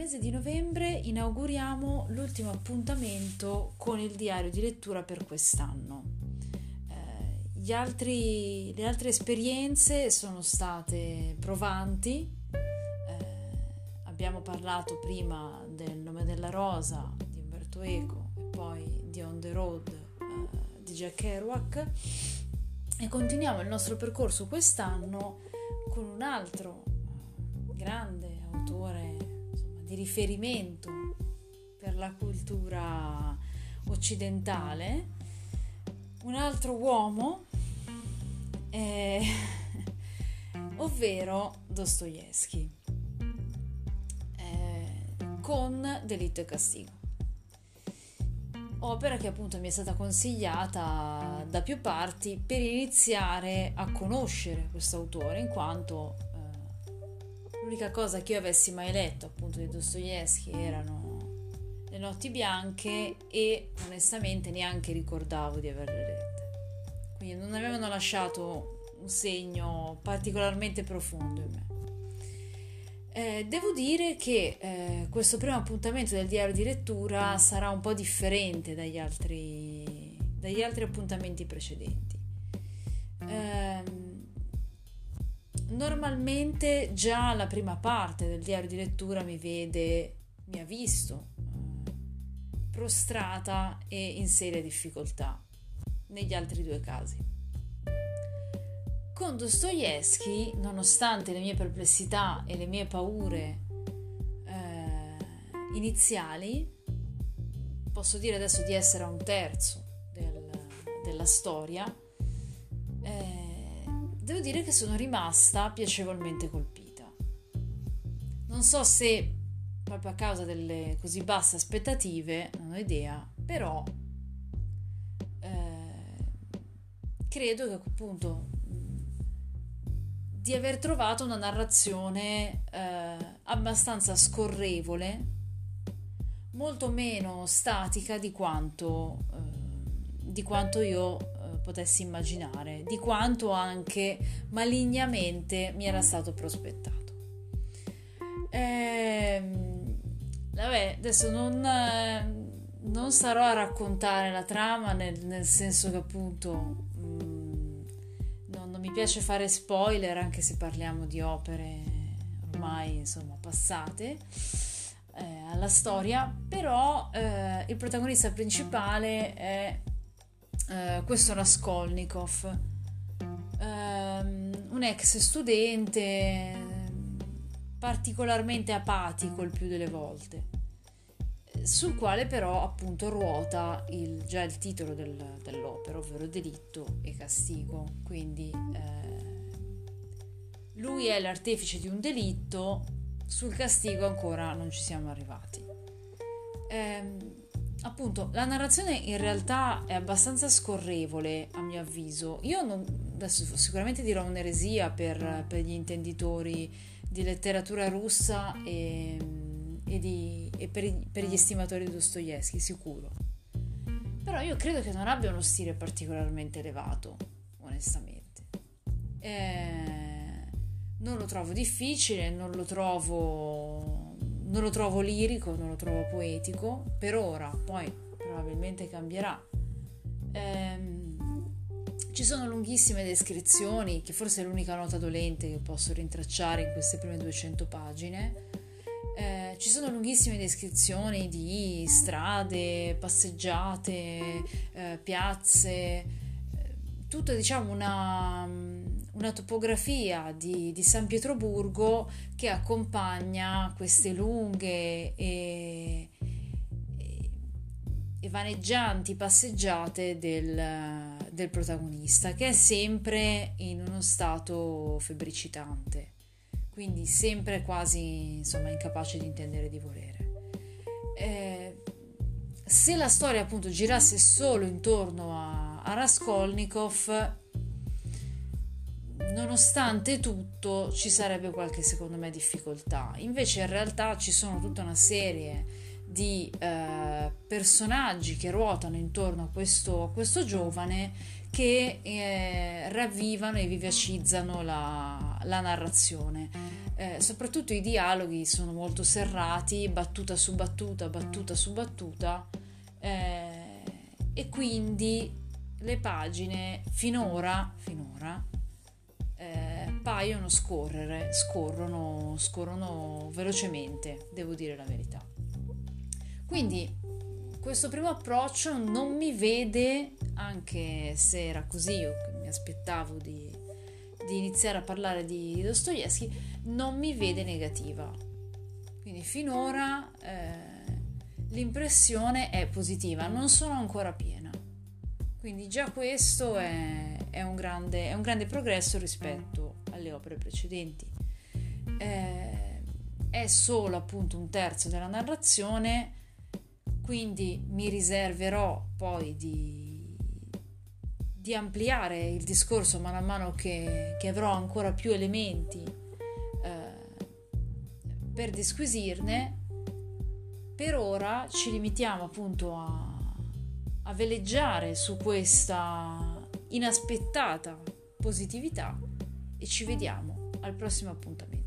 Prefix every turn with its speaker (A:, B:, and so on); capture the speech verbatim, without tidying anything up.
A: mese di novembre inauguriamo l'ultimo appuntamento con il diario di lettura per quest'anno. Eh, gli altri, le altre esperienze sono state provanti. Eh, abbiamo parlato prima del Nome della Rosa di Umberto Eco e poi di On the Road eh, di Jack Kerouac, e continuiamo il nostro percorso quest'anno con un altro grande autore, insomma, di riferimento per la cultura occidentale, un altro uomo, eh, ovvero Dostoevskij, eh, con Delitto e Castigo, opera che appunto mi è stata consigliata da più parti per iniziare a conoscere questo autore, in quanto l'unica cosa che io avessi mai letto appunto di Dostoevskij erano Le notti bianche, e onestamente neanche ricordavo di averle lette, quindi non avevano lasciato un segno particolarmente profondo in me. Eh, devo dire che eh, questo primo appuntamento del diario di lettura sarà un po' differente dagli altri, dagli altri appuntamenti precedenti. Eh, Normalmente già la prima parte del diario di lettura mi vede, mi ha visto eh, prostrata e in seria difficoltà negli altri due casi. Con Dostoevskij, nonostante le mie perplessità e le mie paure eh, iniziali, posso dire adesso di essere a un terzo del, della storia, eh, devo dire che sono rimasta piacevolmente colpita. Non so se proprio a causa delle così basse aspettative, non ho idea, però eh, credo che appunto di aver trovato una narrazione eh, abbastanza scorrevole, molto meno statica di quanto, eh, di quanto io potessi immaginare, di quanto anche malignamente mi era stato prospettato. Ehm, vabbè, adesso non, non starò a raccontare la trama, nel, nel senso che appunto mh, non, non mi piace fare spoiler, anche se parliamo di opere ormai insomma passate eh, alla storia, però eh, il protagonista principale è Uh, questo Raskolnikov, uh, un ex studente particolarmente apatico il più delle volte, sul quale però appunto ruota il, già il titolo del, dell'opera, ovvero Delitto e Castigo. Quindi uh, lui è l'artefice di un delitto, sul castigo ancora non ci siamo arrivati. Um, Appunto, la narrazione in realtà è abbastanza scorrevole, a mio avviso. Io non, adesso sicuramente dirò un'eresia per, per gli intenditori di letteratura russa e, e, di, e per, per gli estimatori di Dostoevskij, sicuro. Però io credo che non abbia uno stile particolarmente elevato, onestamente. Eh, non lo trovo difficile, non lo trovo... Non lo trovo lirico, non lo trovo poetico, per ora, poi probabilmente cambierà. Ehm, ci sono lunghissime descrizioni, che forse è l'unica nota dolente che posso rintracciare in queste prime duecento pagine. Eh, ci sono lunghissime descrizioni di strade, passeggiate, eh, piazze, eh, tutta diciamo una... una topografia di, di San Pietroburgo che accompagna queste lunghe e, e, e vaneggianti passeggiate del, del protagonista, che è sempre in uno stato febbricitante, quindi sempre quasi insomma incapace di intendere di volere. Eh, se la storia appunto girasse solo intorno a, a Raskolnikov, nonostante tutto ci sarebbe qualche secondo me difficoltà. Invece in realtà ci sono tutta una serie di eh, personaggi che ruotano intorno a questo, a questo giovane, che che eh, ravvivano e vivacizzano la, la narrazione. Eh, soprattutto i dialoghi sono molto serrati, battuta su battuta, battuta su battuta, eh, e quindi le pagine finora, finora eh, paiono scorrere, scorrono, scorrono velocemente, devo dire la verità. Quindi questo primo approccio non mi vede, anche se era così, io mi aspettavo di, di iniziare a parlare di, di Dostoevskij, non mi vede negativa. Quindi finora eh, l'impressione è positiva, non sono ancora piena. Quindi già questo è, è, un, grande, è un grande progresso rispetto alle opere precedenti. Eh, è solo appunto un terzo della narrazione, quindi mi riserverò poi di, di ampliare il discorso mano a mano che, che avrò ancora più elementi eh, per disquisirne. Per ora ci limitiamo appunto a, a veleggiare su questa inaspettata positività e ci vediamo al prossimo appuntamento.